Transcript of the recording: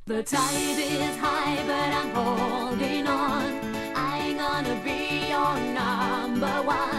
The tide is high, but I'm holding on. I ain't gonna be your number one.